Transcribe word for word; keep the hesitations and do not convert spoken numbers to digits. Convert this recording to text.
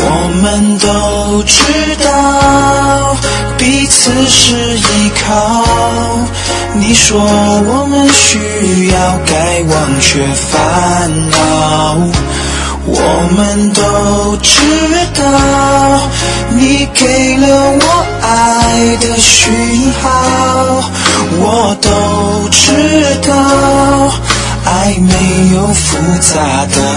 我们都知道彼此是依靠，你说我们需要该忘却烦恼，我们都知道你给了我爱的讯号，我都知道爱没有复杂的